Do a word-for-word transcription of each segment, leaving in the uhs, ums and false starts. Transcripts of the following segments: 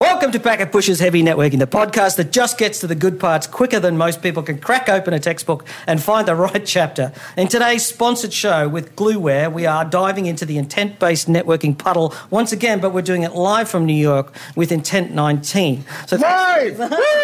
Welcome to Packet Pushers Heavy Networking, the podcast that just gets to the good parts quicker than most people can crack open a textbook and find the right chapter. In today's sponsored show with Glueware, we are diving into the intent-based networking puddle once again, but we're doing it live from New York with Intent nineteen. So live!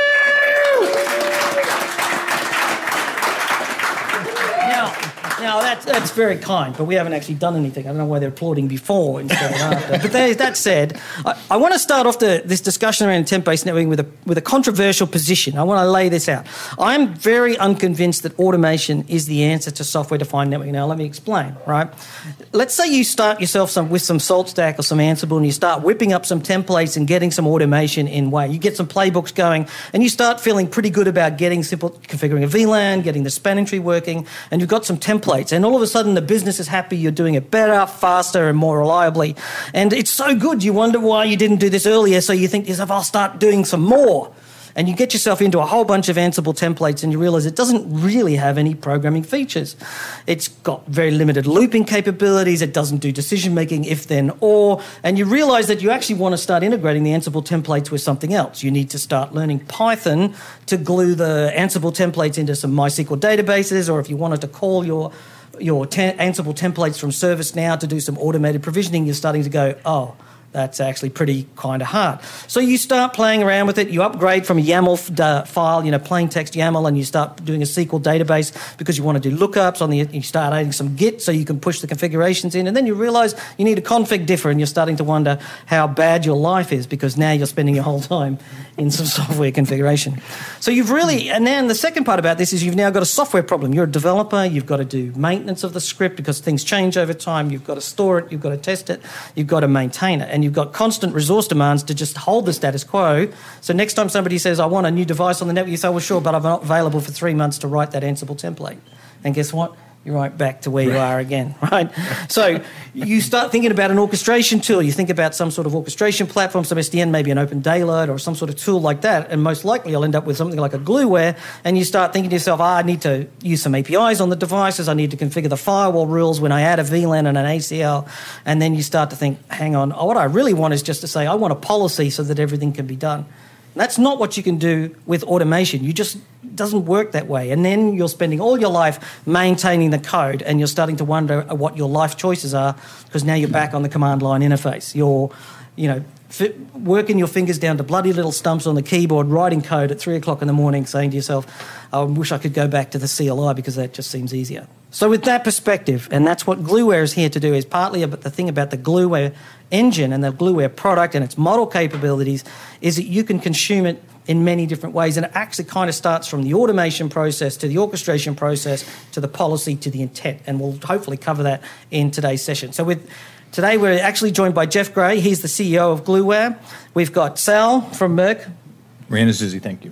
Now, that's, that's very kind, but we haven't actually done anything. I don't know why they're applauding before instead of after. But they, that said, I, I want to start off the, this discussion around intent-based networking with a, with a controversial position. I want to lay this out. I'm very unconvinced that automation is the answer to software-defined networking. Now, let me explain, right? Let's say you start yourself some, with some SaltStack or some Ansible and you start whipping up some templates and getting some automation in way. You get some playbooks going and you start feeling pretty good about getting simple, configuring a V LAN, getting the spanning tree working, and you've got some templates. And all of a sudden, the business is happy, you're doing it better, faster, and more reliably. And it's so good, you wonder why you didn't do this earlier, so you think to yourself, I'll start doing some more. And you get yourself into a whole bunch of Ansible templates and you realise it doesn't really have any programming features. It's got very limited looping capabilities, it doesn't do decision-making if, then, or, and you realise that you actually want to start integrating the Ansible templates with something else. You need to start learning Python to glue the Ansible templates into some MySQL databases, or if you wanted to call your your te- Ansible templates from ServiceNow to do some automated provisioning, you're starting to go, oh, that's actually pretty kind of hard. So you start playing around with it. You upgrade from a YAML uh, file, you know, plain text YAML, and you start doing a S Q L database because you want to do lookups on the. You start adding some Git so you can push the configurations in, and then you realise you need a config differ, and you're starting to wonder how bad your life is because now you're spending your whole time in some software configuration. So you've really, and then the second part about this is you've now got a software problem. You're a developer. You've got to do maintenance of the script because things change over time. You've got to store it. You've got to test it. You've got to maintain it, and you've got constant resource demands to just hold the status quo. So next time somebody says, I want a new device on the network, you say, well, sure, but I'm not available for three months to write that Ansible template. And guess what? You're right back to where you are again, right? So you start thinking about an orchestration tool. You think about some sort of orchestration platform, some S D N, maybe an Open Dayload or some sort of tool like that, and most likely you'll end up with something like a Glueware, and you start thinking to yourself, ah, I need to use some A P Is on the devices, I need to configure the firewall rules when I add a V LAN and an A C L, and then you start to think, hang on, what I really want is just to say, I want a policy so that everything can be done. That's not what you can do with automation. You just, it doesn't work that way. And then you're spending all your life maintaining the code and you're starting to wonder what your life choices are because now you're back on the command line interface. You're, you know, f- working your fingers down to bloody little stumps on the keyboard, writing code at three o'clock in the morning, saying to yourself, I wish I could go back to the C L I because that just seems easier. So with that perspective, and that's what Glueware is here to do, is partly about the thing about the Glueware engine and the Glueware product and its model capabilities, is that you can consume it in many different ways. And it actually kind of starts from the automation process to the orchestration process to the policy to the intent. And we'll hopefully cover that in today's session. So with today we're actually joined by Jeff Gray. He's the C E O of Glueware. We've got Sal from Merck. Rand is Susie, thank you.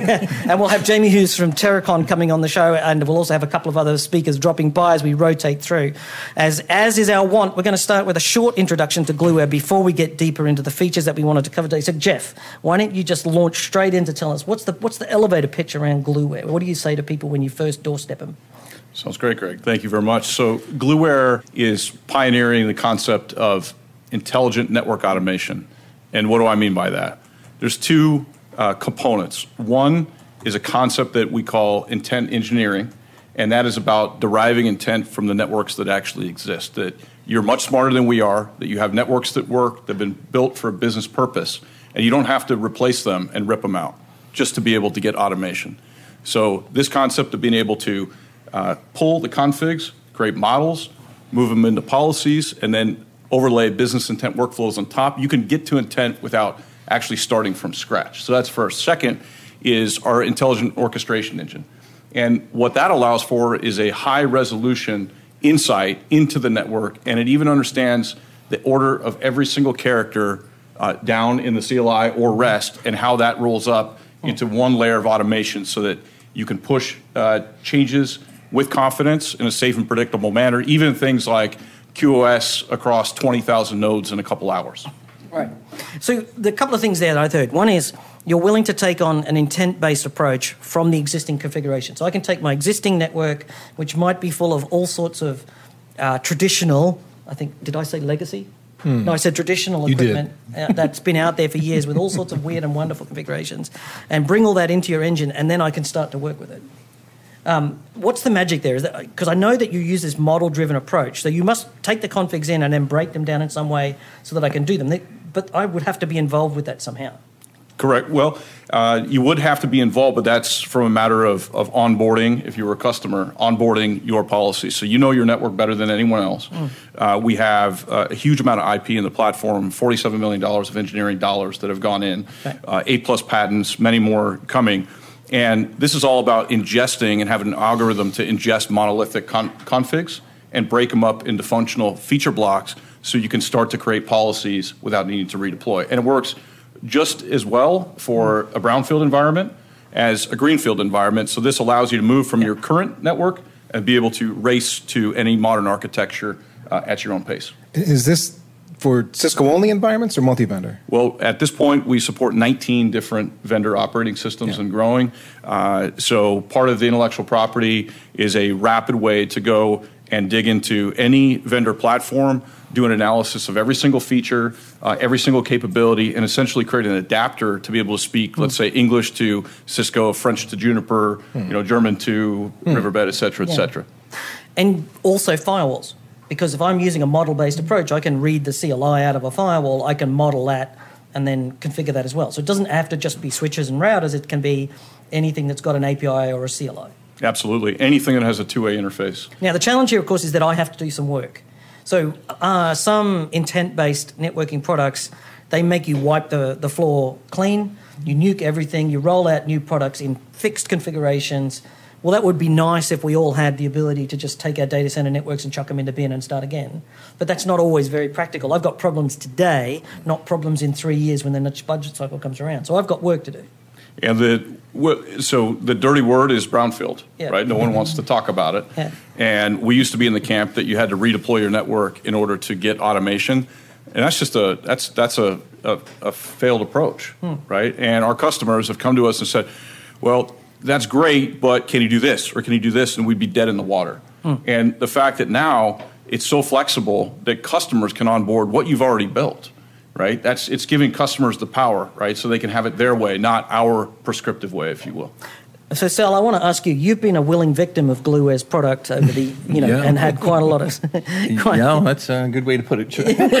And we'll have Jamie Hughes from Terracon coming on the show, and we'll also have a couple of other speakers dropping by as we rotate through. As as is our want, we're going to start with a short introduction to Glueware before we get deeper into the features that we wanted to cover today. So, Jeff, why don't you just launch straight in to tell us, what's the what's the elevator pitch around Glueware? What do you say to people when you first doorstep them? Sounds great, Greg. Thank you very much. So Glueware is pioneering the concept of intelligent network automation. And what do I mean by that? There's two Uh, components. One is a concept that we call intent engineering, and that is about deriving intent from the networks that actually exist, that you're much smarter than we are, that you have networks that work, that have been built for a business purpose, and you don't have to replace them and rip them out just to be able to get automation. So this concept of being able to uh, pull the configs, create models, move them into policies, and then overlay business intent workflows on top, you can get to intent without actually starting from scratch. So that's first. Second is our intelligent orchestration engine. And what that allows for is a high resolution insight into the network, and it even understands the order of every single character uh, down in the C L I or REST and how that rolls up into one layer of automation so that you can push uh, changes with confidence in a safe and predictable manner, even things like Q o S across twenty thousand nodes in a couple hours. Right. So the couple of things there that I heard. One is you're willing to take on an intent-based approach from the existing configuration. So I can take my existing network, which might be full of all sorts of uh, traditional, I think, did I say legacy? Hmm. No, I said traditional You equipment uh, that's been out there for years with all sorts of weird and wonderful configurations, and bring all that into your engine, and then I can start to work with it. Um, what's the magic there? Is that because I know that you use this model-driven approach, so you must take the configs in and then break them down in some way so that I can do them. They, but I would have to be involved with that somehow. Correct. Well, uh, you would have to be involved, but that's from a matter of, of onboarding, if you were a customer, onboarding your policy. So you know your network better than anyone else. Mm. Uh, we have uh, a huge amount of I P in the platform, forty-seven million dollars of engineering dollars that have gone in, okay. uh, eight plus patents, many more coming. And this is all about ingesting and having an algorithm to ingest monolithic con- configs and break them up into functional feature blocks so you can start to create policies without needing to redeploy. And it works just as well for a brownfield environment as a greenfield environment. So this allows you to move from your current network and be able to race to any modern architecture uh, at your own pace. Is this for Cisco-only environments or multi-vendor? Well, at this point, we support nineteen different vendor operating systems yeah. and growing. Uh, so part of the intellectual property is a rapid way to go and dig into any vendor platform, do an analysis of every single feature, uh, every single capability, and essentially create an adapter to be able to speak, mm. let's say, English to Cisco, French to Juniper, mm. you know, German to mm. Riverbed, et cetera, et yeah. cetera. And also firewalls, because if I'm using a model-based approach, I can read the C L I out of a firewall, I can model that and then configure that as well. So it doesn't have to just be switches and routers, it can be anything that's got an A P I or a C L I. Absolutely. Anything that has a two-way interface. Now, the challenge here, of course, is that I have to do some work. So uh, some intent-based networking products, they make you wipe the, the floor clean, you nuke everything, you roll out new products in fixed configurations. Well, that would be nice if we all had the ability to just take our data center networks and chuck them into bin and start again. But that's not always very practical. I've got problems today, not problems in three years when the next budget cycle comes around. So I've got work to do. And the so the dirty word is brownfield, yeah. right? No one wants to talk about it. Yeah. And we used to be in the camp that you had to redeploy your network in order to get automation, and that's just a that's that's a a, a failed approach, hmm. right? And our customers have come to us and said, "Well, that's great, but can you do this or can you do this?" And we'd be dead in the water. Hmm. And the fact that now it's so flexible that customers can onboard what you've already built. Right, that's it's giving customers the power, right, so they can have it their way, not our prescriptive way, if you will. So, Sal, I want to ask you, you've been a willing victim of Glueware's product over the, you know, yeah. and had quite a lot of... quite yeah, that's a good way to put it.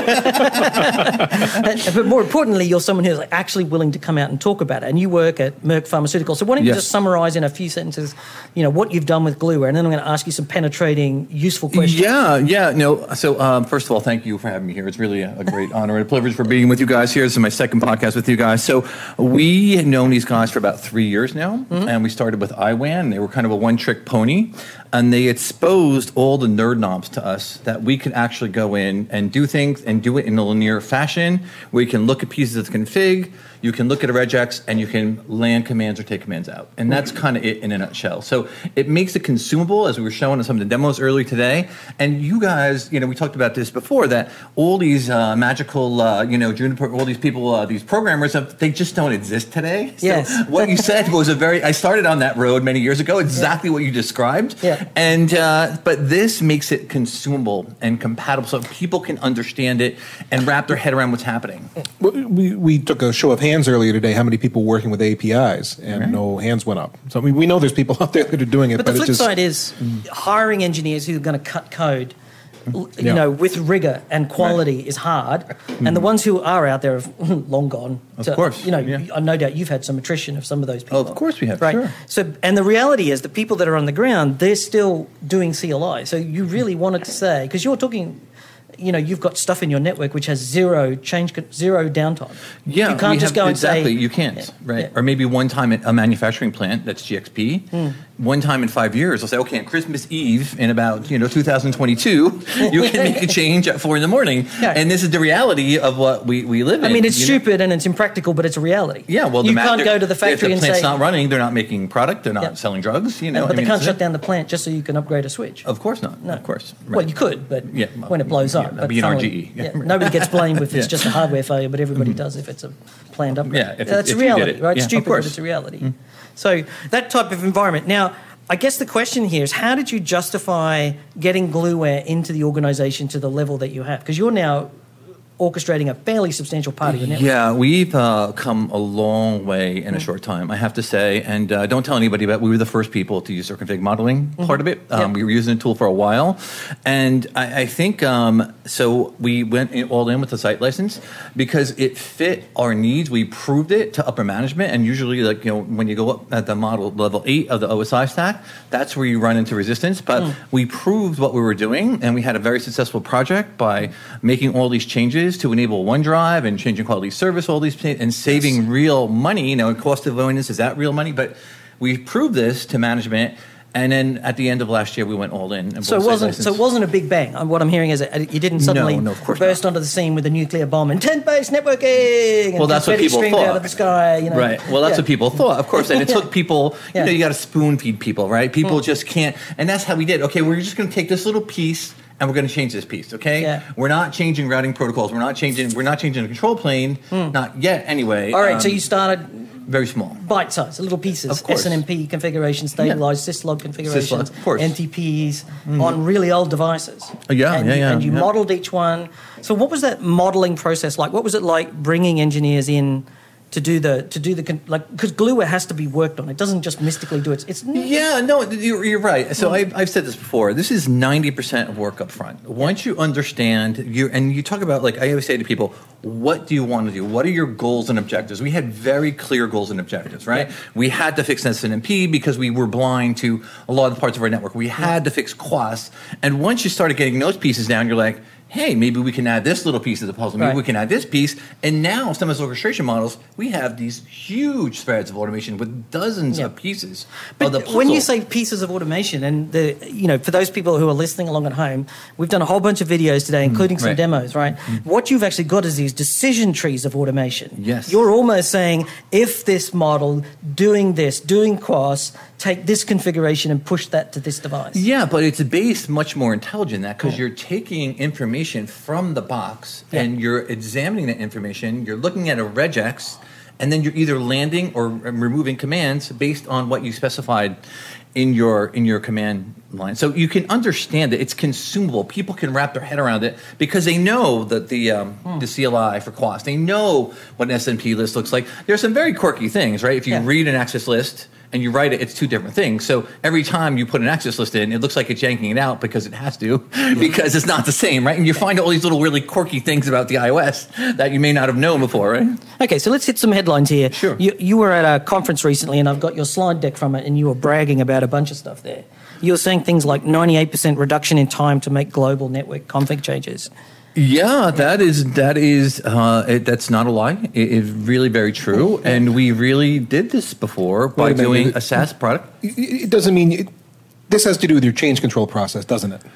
But more importantly, you're someone who's actually willing to come out and talk about it, and you work at Merck Pharmaceuticals. So why don't you yes. just summarise in a few sentences, you know, what you've done with Glueware, and then I'm going to ask you some penetrating, useful questions. Yeah, yeah, no, so um, first of all, thank you for having me here. It's really a, a great honour and a privilege for being with you guys here. This is my second podcast with you guys. So we have known these guys for about three years now, mm-hmm. and we started with I WAN. They were kind of a one-trick pony, and they exposed all the nerd knobs to us that we could actually go in and do things and do it in a linear fashion where you can look at pieces of the config, you can look at a regex, and you can land commands or take commands out. And that's kind of it in a nutshell. So it makes it consumable, as we were showing in some of the demos earlier today. And you guys, you know, we talked about this before, that all these uh, magical, uh, you know, Juniper, all these people, uh, these programmers, they just don't exist today. So yes. what you said was a very, I started on that road many years ago, exactly yeah. what you described. Yeah. And, uh, but this makes it consumable and compatible so people can understand it and wrap their head around what's happening. We, we took a show of hands earlier today, how many people working with A P Is, and right. no hands went up. So I mean, we know there's people out there that are doing it. But, but the flip it's just, side is mm. hiring engineers who are going to cut code, you yeah. know, with rigor and quality right. is hard. Mm. And the ones who are out there have long gone. Of to, course. You know, yeah. no doubt you've had some attrition of some of those people. Oh, of course we have, right? Sure. So, and the reality is the people that are on the ground, they're still doing C L I. So you really wanted to say, because you're talking... You know, you've got stuff in your network which has zero change, zero downtime. Yeah, you can't just have, go and exactly, say... you can't, yeah, right? Yeah. Or maybe one time at a manufacturing plant, that's G X P, mm. one time in five years, I'll say, okay, on Christmas Eve in about, you know, two thousand twenty-two, you can make a change at four in the morning. Yeah. And this is the reality of what we, we live in. I mean, it's stupid know? and it's impractical, but it's a reality. Yeah, well, you the can't go to the factory and say... If the plant's not running, they're not making product, they're not yeah. selling drugs, you know. No, but I they mean, can't shut down the plant just so you can upgrade a switch. Of course not, no. of course. Right. Well, you could, but yeah, well, when it blows yeah, up. That'd but be an finally, R G E. Yeah. Yeah. Nobody gets blamed if it's yeah. just a hardware failure, but everybody mm-hmm. does if it's a planned upgrade. Yeah, if, That's if a reality, it. right? Yeah, It's stupid, but it's a reality. Mm-hmm. So that type of environment. Now, I guess the question here is, how did you justify getting Glueware into the organization to the level that you have? Because you're now orchestrating a fairly substantial part of your network. Yeah, we've uh, come a long way in a short time, I have to say. And uh, don't tell anybody, but we were the first people to use our config modeling mm-hmm. part of it. Um, yep. We were using the tool for a while. And I, I think, um, so we went in, all in with the site license because it fit our needs. We proved it to upper management. And usually, like, you know, when you go up at the model level eight of the O S I stack, that's where you run into resistance. But mm. we proved what we were doing, and we had a very successful project by making all these changes to enable OneDrive and changing quality of service, all these and saving yes. real money. You know, cost of avoidance, is that real money? But we proved this to management, and then at the end of last year, we went all in. And so it wasn't. So it wasn't a big bang. What I'm hearing is that you didn't suddenly no, no, of course burst not. onto the scene with a nuclear bomb and tent-based networking. And well, that's what people streamed thought. Out of the sky, you know? Right. Well, that's yeah. what people thought, of course. And it yeah. took people. You yeah. know, you got to spoon feed people, right? People mm. just can't. And that's how we did. Okay, we're just going to take this little piece. And we're going to change this piece, okay? Yeah. We're not changing routing protocols. We're not changing. We're not changing the control plane. Mm. Not yet, anyway. All right. Um, so you started very small, bite size, little pieces. Of course. S N M P configuration, stabilized, yeah. syslog configurations, Syslog, of course. N T Ps mm. on really old devices. Oh, yeah, and yeah, you, yeah. And you yeah. modeled each one. So what was that modeling process like? What was it like bringing engineers in? To do the to do the like because Glueware has to be worked on. It doesn't just mystically do it. It's yeah, no, you're, you're right. So I've, I've said this before. This is ninety percent of work up front. Once you understand you and you talk about like I always say to people, what do you want to do? What are your goals and objectives? We had very clear goals and objectives, right? Yeah. We had to fix S N M P because we were blind to a lot of the parts of our network. We had to fix Q o S, and once you started getting those pieces down, you're like, hey, maybe we can add this little piece to the puzzle. Maybe right. we can add this piece. And now, some of those orchestration models, we have these huge threads of automation with dozens yeah. of pieces but of the puzzle. When you say pieces of automation, and the you know, for those people who are listening along at home, we've done a whole bunch of videos today, including mm, some right. demos, right? Mm. What you've actually got is these decision trees of automation. Yes. You're almost saying, if this model, doing this, doing Q o S, take this configuration and push that to this device. Yeah, but it's based much more intelligent than that because you're taking information from the box yeah. and you're examining that information. You're looking at a regex, and then you're either landing or removing commands based on what you specified in your in your command line. So you can understand it. It's consumable. People can wrap their head around it because they know that the um, hmm. the C L I for Q o S. They know what an S N P list looks like. There's some very quirky things, right? If you yeah. read an access list and you write it, it's two different things. So every time you put an access list in, it looks like it's yanking it out because it has to, because it's not the same, right? And you find all these little really quirky things about the iOS that you may not have known before, right? Okay, so let's hit some headlines here. Sure. You, you were at a conference recently, and I've got your slide deck from it, and you were bragging about a bunch of stuff there. You were saying things like ninety-eight percent reduction in time to make global network config changes. Yeah, that is that is uh, it, that's not a lie. It is really very true, and we really did this before by Wait a doing minute. a SaaS product. It doesn't mean it, this has to do with your change control process, doesn't it?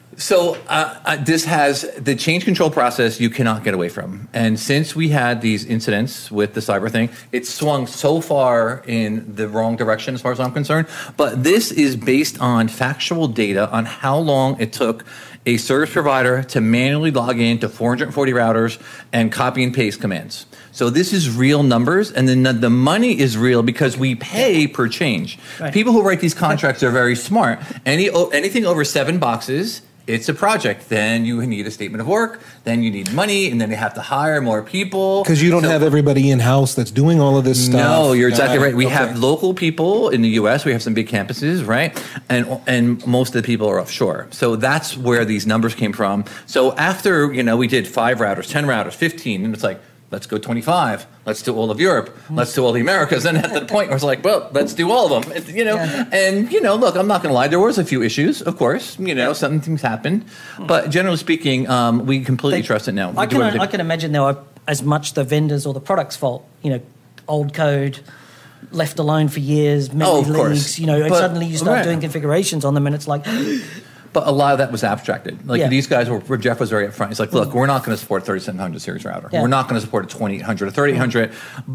So uh, uh, this has the change control process you cannot get away from. And since we had these incidents with the cyber thing, it swung so far in the wrong direction as far as I'm concerned. But this is based on factual data on how long it took a service provider to manually log in to four hundred forty routers and copy and paste commands. So this is real numbers, and then the, the money is real because we pay per change. Right. People who write these contracts are very smart. Any anything over seven boxes, it's a project. Then you need a statement of work. Then you need money, and then you have to hire more people. Because you don't so, have everybody in-house that's doing all of this stuff. No, you're exactly uh, right. We okay. have local people in the U S. We have some big campuses, right? And and most of the people are offshore. So that's where these numbers came from. So after, you know, we did five routers, ten routers, fifteen, and it's like, let's go twenty-five. Let's do all of Europe. Let's do all the Americas. And at the point where it's like, well, let's do all of them. It, you know, yeah. And you know, look, I'm not going to lie. There was a few issues, of course. You know, some things happened, but generally speaking, um, we completely they, trust it now. I can I can imagine there are as much the vendors or the product's fault. You know, old code left alone for years, memory oh, of leaks. Course. You know, and but, suddenly you start right. doing configurations on them, and it's like. But a lot of that was abstracted. Like yeah. these guys were, where Jeff was very upfront. He's like, look, we're not going to support thirty-seven hundred series router. Yeah. We're not going to support a twenty-eight hundred or thirty-eight hundred. But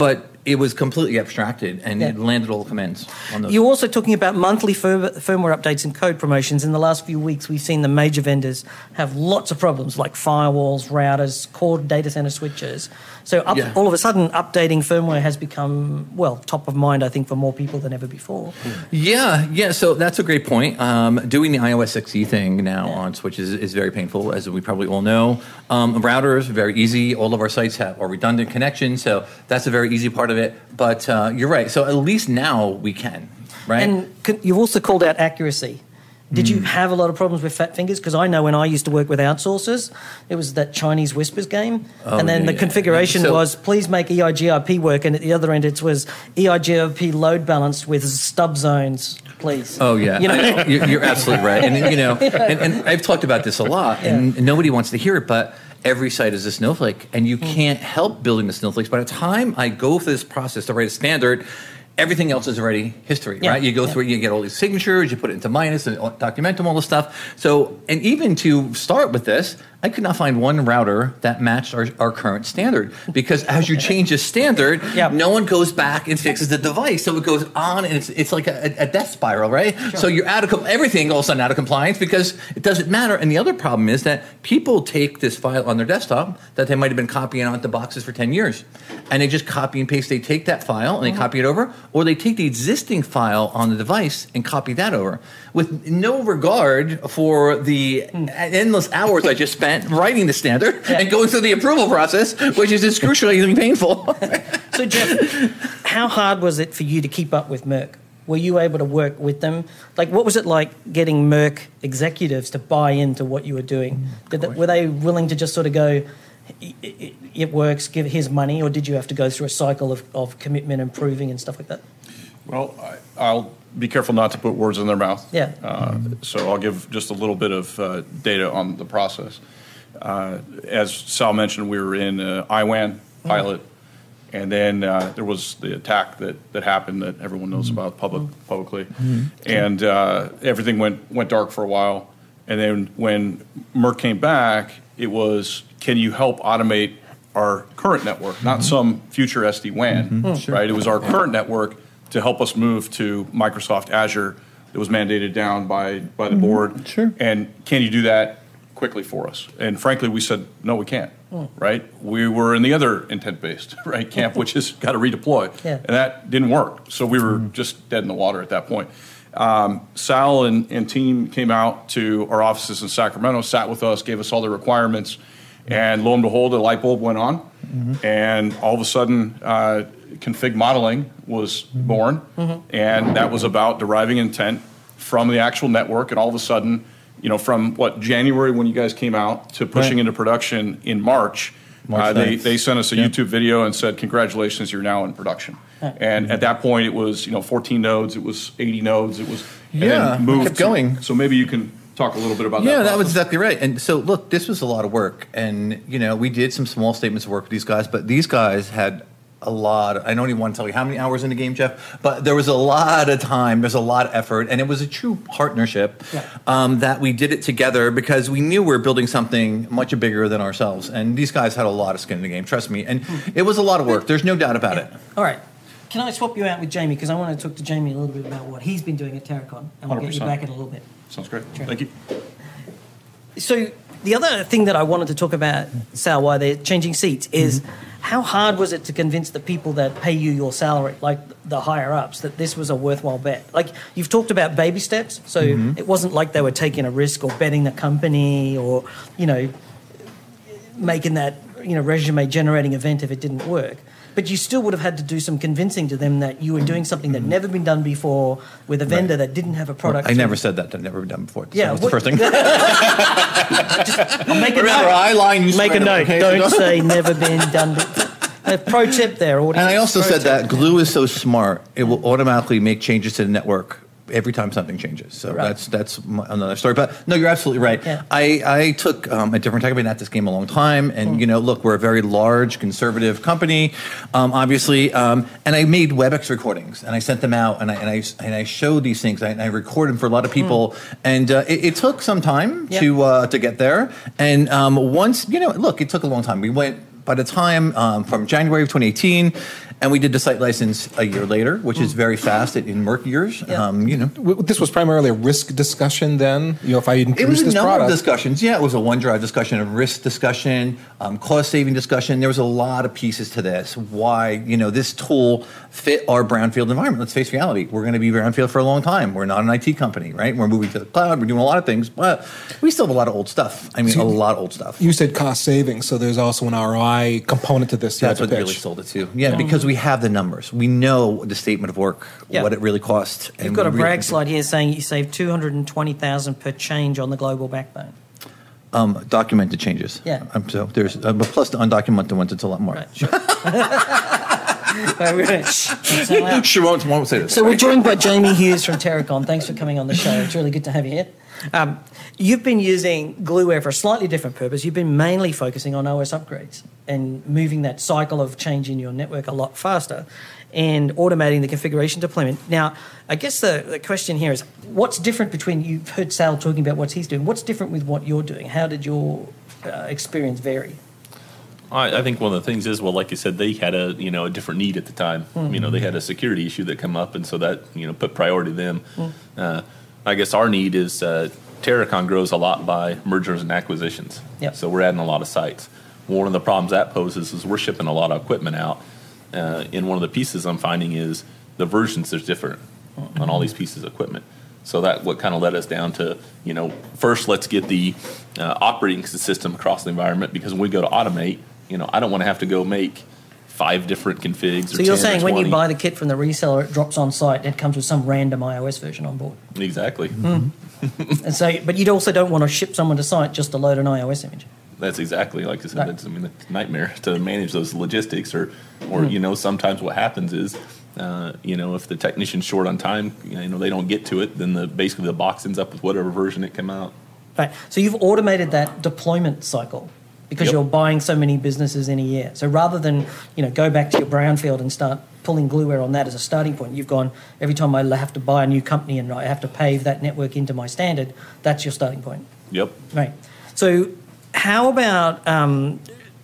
it was completely abstracted, and Yeah. it landed all the commands on those. You're also talking about monthly firm- firmware updates and code promotions. In the last few weeks, we've seen the major vendors have lots of problems like firewalls, routers, core data center switches. So up, Yeah. all of a sudden, updating firmware has become, well, top of mind, I think, for more people than ever before. Yeah, yeah. So that's a great point. Um, doing the iOS six E thing now Yeah. on switches is, is very painful, as we probably all know. Um, routers, very easy. All of our sites have a redundant connection, so that's a very easy part of it. But uh, you're right. So at least now we can, right? And c- you've also called out accuracy. Did you have a lot of problems with fat fingers? Because I know when I used to work with outsourcers, it was that Chinese whispers game. Oh, and then yeah, the yeah. configuration So- was, please make E I G R P work. And at the other end, it was E I G R P load balanced with stub zones, please. Oh yeah, You know? I know. You're, you're absolutely right, and you know, and, and I've talked about this a lot, and nobody wants to hear it, but every site is a snowflake, and you can't help building the snowflakes. By the time I go through this process to write a standard, everything else is already history, Yeah, right? You go yeah. through it, you get all these signatures, you put it into minus and document them, all this stuff. So, and even to start with this, I could not find one router that matched our, our current standard, because as you change a standard, Yeah. no one goes back and fixes the device. So it goes on, and it's it's like a, a death spiral, right? So you're out of com- everything all of a sudden out of compliance because it doesn't matter. And the other problem is that people take this file on their desktop that they might have been copying onto boxes for ten years, and they just copy and paste. They take that file and they copy it over, or they take the existing file on the device and copy that over, with no regard for the endless hours I just spent writing the standard and going through the approval process, which is excruciatingly painful. So, Jeff, how hard was it for you to keep up with Merck? Were you able to work with them? Like, what was it like getting Merck executives to buy into what you were doing? Did they, were they willing to just sort of go, it, it, it works, give his money, or did you have to go through a cycle of, of commitment and proving and stuff like that? Well, I, I'll be careful not to put words in their mouth. Yeah. Uh, so I'll give just a little bit of uh, data on the process. Uh, as Sal mentioned, we were in uh, I WAN pilot, and then uh, there was the attack that, that happened that everyone knows about public, publicly, and uh, everything went went dark for a while. And then when Merck came back, it was, can you help automate our current network, not some future S D WAN, right? It was our current network to help us move to Microsoft Azure that was mandated down by, by the board. Sure. And can you do that quickly for us? And frankly, we said, no, we can't, right? We were in the other intent-based, right, camp, which is got to redeploy. Yeah. And that didn't work. So we were just dead in the water at that point. Um, Sal and, and team came out to our offices in Sacramento, sat with us, gave us all the requirements, and lo and behold, a light bulb went on, mm-hmm. and all of a sudden, uh, config modeling was born, mm-hmm. and that was about deriving intent from the actual network, and all of a sudden, you know, from what, January when you guys came out to pushing Right. into production in March, March uh, they, ninth. they sent us a Yeah. YouTube video and said, congratulations, you're now in production. And at that point, it was, you know, fourteen nodes, it was eighty nodes, it was, and Yeah, then moved kept to- going. So maybe you can talk a little bit about that. Yeah, that was process. exactly right. And so, look, this was a lot of work. And, you know, we did some small statements of work with these guys, but these guys had a lot. I don't even want to tell you how many hours in the game, Jeff, but there was a lot of time. There's a lot of effort. And it was a true partnership Yeah. um, that we did it together because we knew we were building something much bigger than ourselves. And these guys had a lot of skin in the game, trust me. And it was a lot of work. There's no doubt about it. All right. Can I swap you out with Jamie? Because I want to talk to Jamie a little bit about what he's been doing at Terracon, and we'll get you one hundred percent. back in a little bit. Sounds great. Sure. Thank you. So the other thing that I wanted to talk about, Sal, why they're changing seats, is how hard was it to convince the people that pay you your salary, like the higher ups, that this was a worthwhile bet? Like, you've talked about baby steps, so it wasn't like they were taking a risk or betting the company or, you know, making that, you know, resume generating event if it didn't work. But you still would have had to do some convincing to them that you were doing something that had never been done before with a vendor that didn't have a product. I to- never said that. That never been done before. So Yeah, that's the what- first thing. Just make a Remember, note. I line you Make a straight up, note. okay? Don't say never been done before. A pro tip there, audience. And I also Pro said tip. that Glue is so smart; it will automatically make changes to the network every time something changes. So Right. that's that's my, another story. But no, you're absolutely right. Yeah. I I took um, a different tack. I've been at this game a long time, and you know, look, we're a very large conservative company, um, obviously. Um, and I made WebEx recordings, and I sent them out, and I and I and I showed these things. I, and I recorded them for a lot of people, and uh, it, it took some time Yeah. to uh, to get there. And um, once you know, look, it took a long time. We went by the time um, from January of twenty eighteen, and we did the site license a year later, which is very fast in Merck years. Yeah. Um, you know, W- This was primarily a risk discussion then? You know, if I it introduce was a this number product. of discussions. Yeah, it was a OneDrive discussion, a risk discussion, um, cost-saving discussion. There was a lot of pieces to this. Why, you know, this tool fit our brownfield environment. Let's face reality. We're going to be brownfield for a long time. We're not an I T company, right? We're moving to the cloud. We're doing a lot of things, but we still have a lot of old stuff. I mean, So a you- lot of old stuff. You said cost savings, so there's also an R O I component to this. you That's had what to really pitch. sold it to. Yeah, because we have the numbers. We know the statement of work, Yeah. what it really costs. You've got a we brag really- slide here saying you saved two hundred twenty thousand per change on the global backbone. Um, documented changes. Yeah. Um, so there's, uh, but plus the undocumented ones, it's a lot more. Right, sure. Right, we're gonna- shh, don't say loud. She won't, won't say this. So we're joined by Jamie Hughes from Terracon. Thanks for coming on the show. It's really good to have you here. Um, you've been using Glueware for a slightly different purpose. You've been mainly focusing on O S upgrades and moving that cycle of change in your network a lot faster and automating the configuration deployment. Now, I guess the, the question here is, what's different between, you've heard Sal talking about what he's doing, what's different with what you're doing? How did your uh, experience vary? I, I think one of the things is, well, like you said, they had a you know a different need at the time. Mm-hmm. You know, they had a security issue that come up, and so that you know put priority to them. Mm. Uh, I guess our need is uh, Terracon grows a lot by mergers and acquisitions. Yep. So we're adding a lot of sites. One of the problems that poses is we're shipping a lot of equipment out. Uh, and one of the pieces I'm finding is the versions are different Mm-hmm. on all these pieces of equipment. So that what kind of led us down to, you know, first let's get the uh, operating system across the environment, because when we go to automate, you know, I don't want to have to go make five different configs. So or you're ten or saying when you twenty. buy the kit from the reseller, it drops on site, it comes with some random iOS version on board. Exactly. And so, but you also don't want to ship someone to site just to load an iOS image. That's exactly like I said. Right. That's I mean, it's a nightmare to manage those logistics, or, or you know, sometimes what happens is, uh, you know, if the technician's short on time, you know, they don't get to it, then the basically the box ends up with whatever version it came out. Right. So you've automated that deployment cycle because Yep. you're buying so many businesses in a year. So rather than, you know, go back to your brownfield and start pulling Glueware on that as a starting point, you've gone, every time I have to buy a new company and I have to pave that network into my standard, that's your starting point. Yep. Right. So how about um,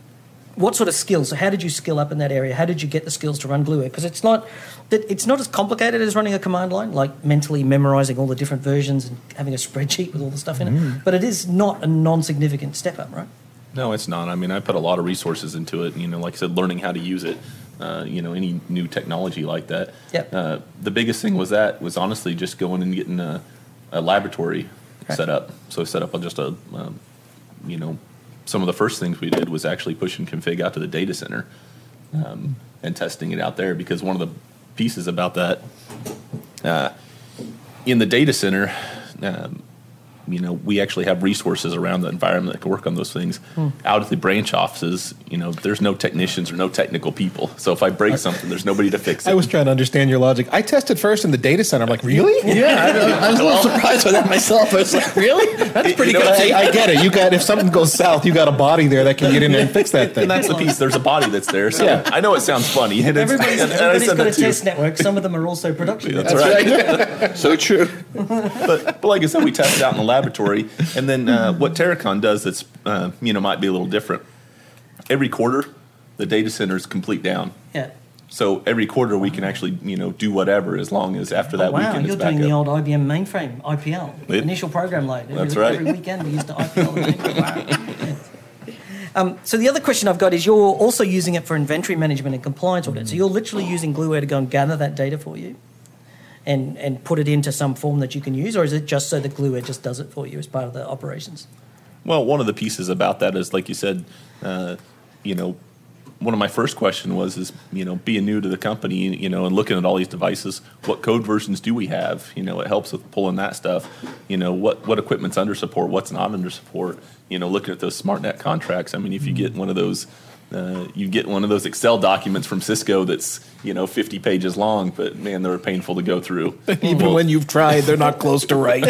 what sort of skills? So how did you skill up in that area? How did you get the skills to run Glueware? Because it's not that it's not as complicated as running a command line, like mentally memorizing all the different versions and having a spreadsheet with all the stuff in it. But it is not a non-significant step up, right? No, it's not. I mean, I put a lot of resources into it. You know, like I said, learning how to use it. Uh, you know, any new technology like that. Yep. Uh, the biggest thing was that was honestly just going and getting a, a laboratory Right. set up. So set up on just a, um, you know, some of the first things we did was actually pushing config out to the data center um, and testing it out there, because one of the pieces about that uh, in the data center. Um, You know, we actually have resources around the environment that can work on those things. Out at the branch offices, you know, there's no technicians or no technical people. So if I break something, there's nobody to fix it. I was trying to understand your logic. I tested first in the data center. I'm like, really? Yeah, I, I was a little surprised by that myself. I was like, really? That's pretty You know, good. I, I get it. You got if something goes south, you got a body there that can get in there and fix that thing. And that's the piece. There's a body that's there. So Yeah. I know it sounds funny. And it's, Everybody's, and, and I everybody's said got a that too. test network. Some of them are also production. That's networks. right. So true. but, but like I said, we test it out in the laboratory, and then uh, what Terracon does that's uh, you know might be a little different. Every quarter, the data center is complete down. Yeah. So every quarter we can actually you know do whatever, as long as after that Oh, wow, weekend you're it's back doing the up. old I B M mainframe, I P L, It- initial program load. That's every, right. Every weekend we used to I P L the mainframe. Wow. Um, so the other question I've got is you're also using it for inventory management and compliance audit. So you're literally using Glueware to go and gather that data for you and, and put it into some form that you can use, or is it just so that Glueware just does it for you as part of the operations? Well, one of the pieces about that is, like you said, uh, you know, one of my first question was, is, you know, being new to the company, you know, and looking at all these devices, what code versions do we have? You know, it helps with pulling that stuff. You know, what, what equipment's under support, what's not under support. You know, looking at those SmartNet contracts. I mean, if you get one of those, uh, you get one of those Excel documents from Cisco that's, you know, fifty pages long, but man, they're painful to go through. Even Well, when you've tried, they're not close to right.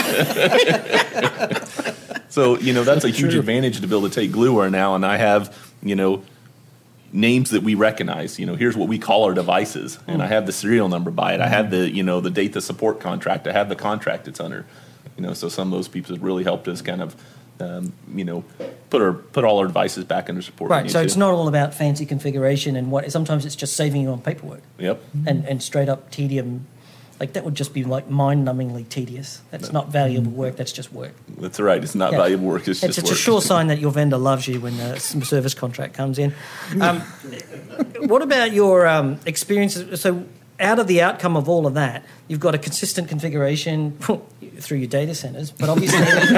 So, you know, that's a huge advantage to be able to take Glueware now, and I have, you know, names that we recognize. You know, here's what we call our devices, and I have the serial number by it. I have the, you know, the date the support contract. I have the contract it's under. You know, so some of those people have really helped us kind of um, you know, put our put all our devices back under support. Right, so it's not all about fancy configuration and what. Sometimes it's just saving you on paperwork. Yep. And and straight up tedium, like that would just be like mind-numbingly tedious. That's not valuable work. That's just work. That's right. It's not Yeah. valuable work. It's, It's, just it's work. a sure sign that your vendor loves you when the s- service contract comes in. Um, what about your um, experiences? So, out of the outcome of all of that, you've got a consistent configuration through your data centers, but obviously,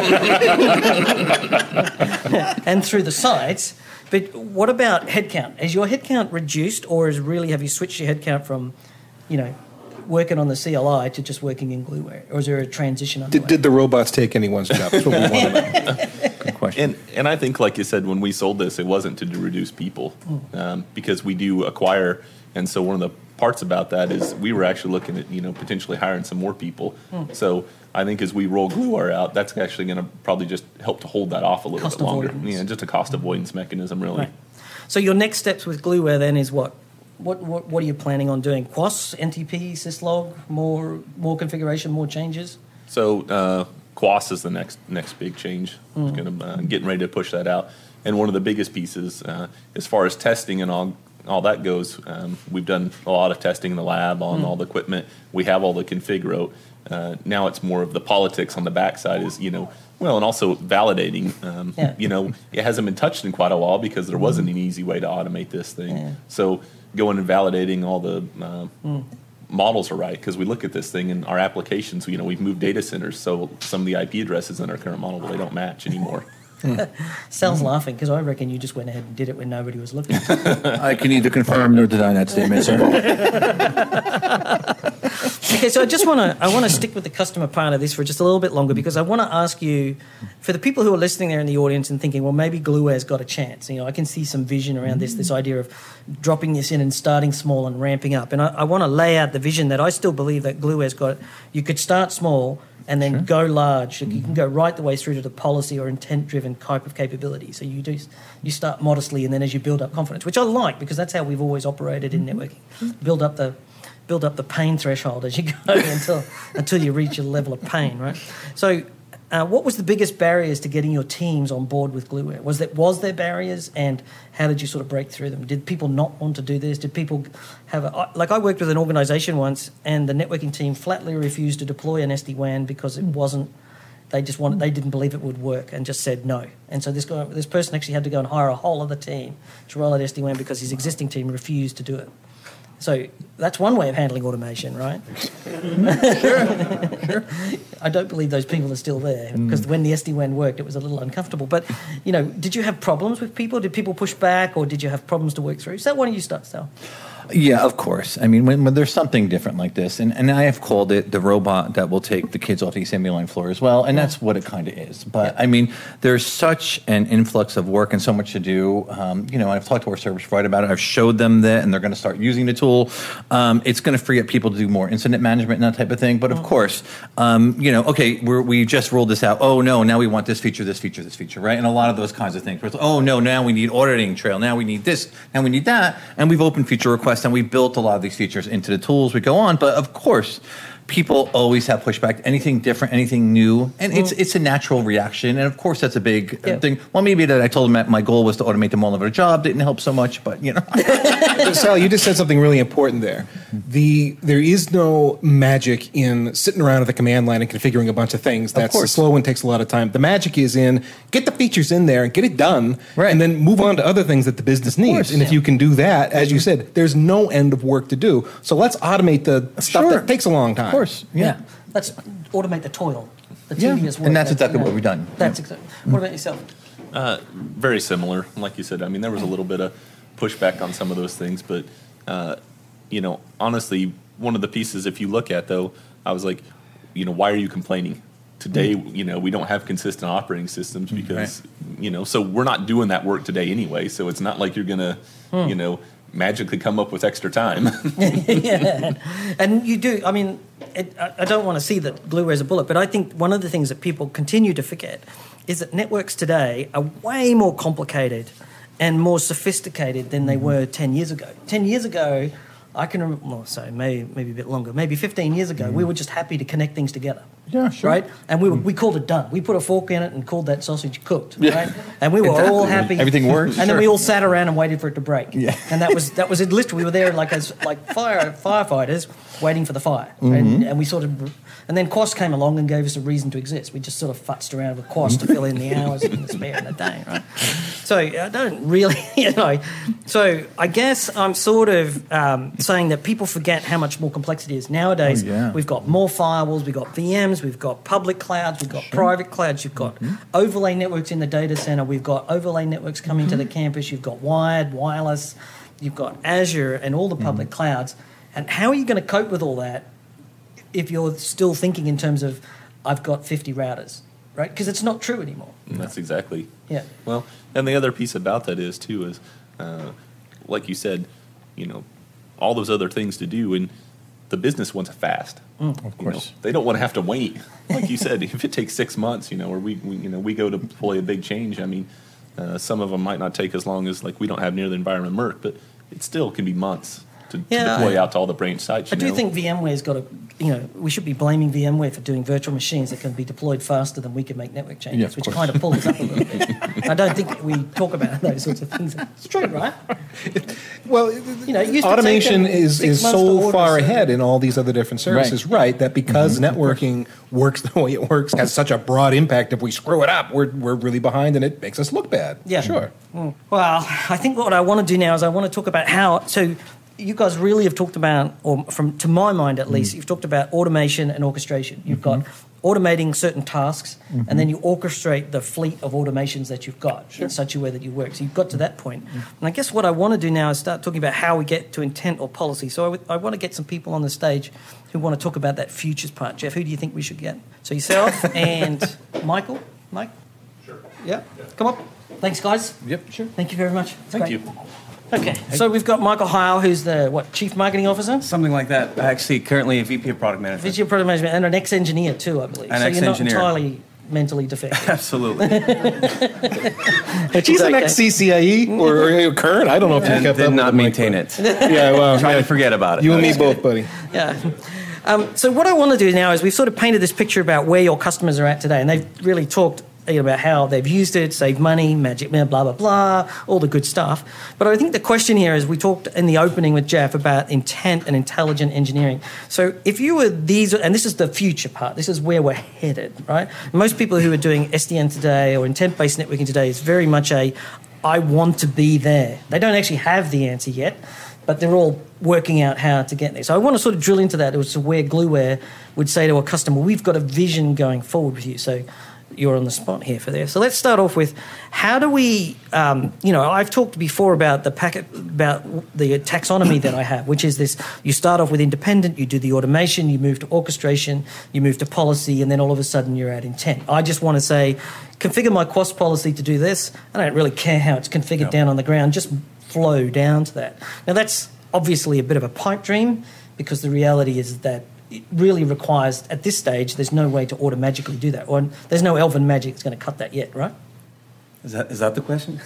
and through the sites. But what about headcount? Has your headcount reduced, or is really have you switched your headcount from, you know, working on the C L I to just working in Glueware, or is there a transition underway? Did, did the robots take anyone's job? That's what we want to know. Good question. And and I think, like you said, when we sold this, it wasn't to reduce people, um, because we do acquire, and so one of the parts about that is we were actually looking at, you know, potentially hiring some more people. So I think as we roll Glueware out, that's actually going to probably just help to hold that off a little Cost bit longer. avoidance. Yeah, just a cost avoidance mechanism, really. Right. So your next steps with Glueware then is what? What what, what are you planning on doing? Q O S, N T P, syslog, more more configuration, more changes? So uh, Q O S is the next next big change. Mm. Going to uh, getting ready to push that out, and one of the biggest pieces uh, as far as testing and all all that goes. Um, we've done a lot of testing in the lab on Mm. all the equipment. We have all the config wrote. Uh, now it's more of the politics on the backside. Is you know well, and also validating. Um, Yeah. You know, it hasn't been touched in quite a while because there wasn't an easy way to automate this thing. Yeah. So going and validating all the uh, models are right, because we look at this thing in our applications. You know, we've moved data centers, so some of the I P addresses in our current model, well, they don't match anymore. Sal's laughing because I reckon you just went ahead and did it when nobody was looking. I can neither confirm nor deny that statement, sir. Okay, so I just want to I want to stick with the customer part of this for just a little bit longer, because I want to ask you, for the people who are listening there in the audience and thinking, well, maybe Glueware's got a chance. You know, I can see some vision around this, this idea of dropping this in and starting small and ramping up. And I, I want to lay out the vision that I still believe that Glueware's got. You could start small and then go large. You can go right the way through to the policy or intent-driven type of capability. So you do you start modestly, and then as you build up confidence, which I like, because that's how we've always operated in networking. Build up the build up the pain threshold as you go until until you reach a level of pain, right? So, uh, what was the biggest barriers to getting your teams on board with Glueware? Was that was there barriers, and how did you sort of break through them? Did people not want to do this? Did people have a, like I worked with an organisation once, and the networking team flatly refused to deploy an S D WAN because it wasn't. They just wanted. They didn't believe it would work, and just said no. And so this guy, this person actually had to go and hire a whole other team to roll out S D WAN because his existing team refused to do it. So that's one way of handling automation, right? sure, sure. I don't believe those people are still there, because mm. when the S D WAN worked, it was a little uncomfortable. But, you know, did you have problems with people? Did people push back, or did you have problems to work through? So why don't you start, Sal? Yeah, of course. I mean, when, when there's something different like this, and, and I have called it the robot that will take the kids off the assembly line floor as well, and that's what it kind of is. But, I mean, there's such an influx of work and so much to do. Um, you know, I've talked to our service provider about it. I've showed them that, and they're going to start using the tool. Um, it's going to free up people to do more incident management and that type of thing. But, of course, um, you know, okay, we're, we just rolled this out. Oh, no, now we want this feature, this feature, this feature, right? And a lot of those kinds of things. Where it's, oh, no, now we need auditing trail. Now we need this. Now we need that. And we've opened feature requests, and we've built a lot of these features into the tools we go on. But of course, people always have pushback. Anything different, anything new, and it's it's a natural reaction. And of course, that's a big Yeah. thing. Well, maybe that I told them that my goal was to automate them all of their job didn't help so much, but you know. Sal, you just said something really important there. The there is no magic in sitting around at the command line and configuring a bunch of things. That's course. slow and takes a lot of time. The magic is in get the features in there and get it done, Right. and then move on to other things that the business needs. course. And if you can do that, as you said, there's no end of work to do. So let's automate the stuff Sure. that takes a long time. Of course, yeah. Let's automate the toil, the Yeah. tedious work. And that's that, exactly you know, what we've done. That's exactly. What about yourself? Uh, very similar, like you said. I mean, there was a little bit of pushback on some of those things, but uh, you know, honestly, one of the pieces, if you look at though, I was like, you know, why are you complaining? Today, you know, we don't have consistent operating systems because, you know, so we're not doing that work today anyway. So it's not like you're gonna, you know, magically come up with extra time. Yeah, and you do. I mean, it, I, I don't want to see that Glueware is a bullet, but I think one of the things that people continue to forget is that networks today are way more complicated and more sophisticated than they were ten years ago. Ten years ago, I can remember, well, sorry, maybe, maybe a bit longer, maybe fifteen years ago, we were just happy to connect things together. Yeah, sure. Right? And we were, we called it done. We put a fork in it and called that sausage cooked, right? And we were Exactly. all happy. Everything works. And then Sure. we all sat around and waited for it to break. Yeah. And that was that was it. Literally, we were there like as like fire firefighters waiting for the fire. Mm-hmm. And, and we sort of, and then Quast came along and gave us a reason to exist. We just sort of futzed around with Quast to fill in the hours and the spare in the day, right? So I don't really, you know. So I guess I'm sort of um, saying that people forget how much more complex it is nowadays. Oh, yeah. We've got more firewalls, we've got V Ms, we've got public clouds, we've got private clouds, you've got overlay networks in the data center, we've got overlay networks coming to the campus, you've got wired, wireless, you've got Azure and all the public clouds. And how are you going to cope with all that if you're still thinking in terms of, I've got fifty routers, right? Because it's not true anymore. And that's exactly. Yeah. Well, and the other piece about that is too is, uh, like you said, you know, all those other things to do, and the business wants it fast. Mm. Of You know, course. they don't want to have to wait. Like you said, if it takes six months, you know, or we, we you know we go to deploy a big change. I mean, uh, some of them might not take as long as like we don't have near the environment Merck, but it still can be months to, Yeah, to deploy I- out to all the branch sites. I you do know? think VMware's got a, you know, we should be blaming VMware for doing virtual machines that can be deployed faster than we can make network changes, Yeah, of which course. kind of pulls us up a little bit. I don't think we talk about those sorts of things. It's true, right? Well, You know, it used to automation take them is, six is months to so order far something. ahead in all these other different services, right? That because networking works the way it works, has such a broad impact. If we screw it up, we're we're really behind, and it makes us look bad. Yeah. Sure. Well, I think what I want to do now is I want to talk about how. So, you guys really have talked about, or from to my mind at least, you've talked about automation and orchestration. You've got automating certain tasks, and then you orchestrate the fleet of automations that you've got in such a way that you work. So you've got to that point. And I guess what I want to do now is start talking about how we get to intent or policy. So I, would, I want to get some people on the stage who want to talk about that futures part. Jeff, who do you think we should get? So yourself and Michael. Mike? Sure. Yeah. Come up. Thanks, guys. Yep, sure. Thank you very much. It's Thank great. you. Okay, so we've got Michael Heil, who's the, what, Chief Marketing Officer? Something like that. Actually, currently a V P of Product Management. Visual Product Management, and an ex-engineer too, I believe. An so you're not ex-engineer. entirely mentally defective. Absolutely. Which He's is an okay. ex C C I E or, or current. I don't know if you and kept did up not with maintain Mike, it. but- Yeah, well, Try yeah, to forget about it. you and me That's both, buddy. Yeah. Um, so what I want to do now is we've sort of painted this picture about where your customers are at today, and they've really talked you know, about how they've used it, saved money, magic, blah, blah, blah, all the good stuff. But I think the question here is we talked in the opening with Jeff about intent and intelligent engineering. So if you were these, and this is the future part, this is where we're headed, right? Most people who are doing S D N today or intent-based networking today is very much a, I want to be there. They don't actually have the answer yet, but they're all working out how to get there. So I want to sort of drill into that as to where Glueware would say to a customer, we've got a vision going forward with you. So you're on the spot here for there. So let's start off with how do we, um, you know, I've talked before about the packet, about the taxonomy that I have, which is this, you start off with independent, you do the automation, you move to orchestration, you move to policy, and then all of a sudden you're at intent. I just want to say, configure my Quast policy to do this. I don't really care how it's configured No. down on the ground, just flow down to that. Now that's obviously a bit of a pipe dream because the reality is that it really requires, at this stage, there's no way to automagically do that. Or there's no elven magic that's going to cut that yet, right? Is that is that the question?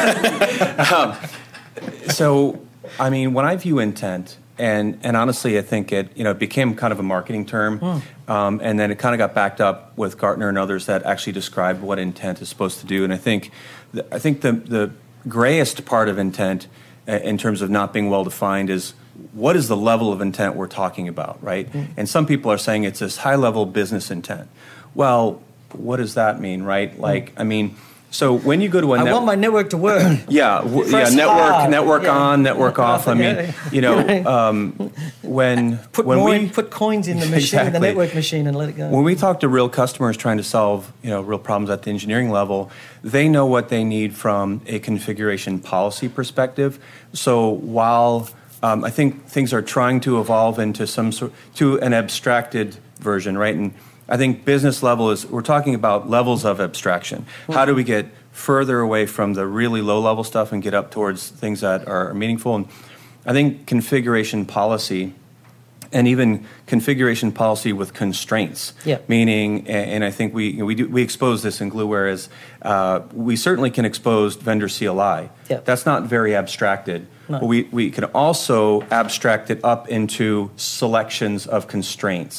um, so, I mean, when I view intent, and and honestly, I think it you know it became kind of a marketing term, Hmm. um, and then it kind of got backed up with Gartner and others that actually describe what intent is supposed to do. And I think the, I think the the grayest part of intent, uh, in terms of not being well defined, is what is the level of intent we're talking about, right? And some people are saying it's this high-level business intent. Well, what does that mean, right? Like, I mean, so when you go to a I net- want my network to work. yeah, w- yeah, Press network, hard. network Yeah. on, network off. I mean, Yeah. you know, um, when Put, when coin, we put coins in the machine, the Exactly. network machine, and let it go. when we talk to real customers trying to solve, you know, real problems at the engineering level, they know what they need from a configuration policy perspective. So while um, I think things are trying to evolve into some sort to an abstracted version, right? And I think business level is we're talking about levels of abstraction. How do we get further away from the really low level stuff and get up towards things that are meaningful? And I think configuration policy and even configuration policy with constraints. Yeah. Meaning, and and I think we you know, we do, we expose this in Glueware as uh, we certainly can expose vendor C L I. Yeah. That's not very abstracted. No. But we we can also abstract it up into selections of constraints.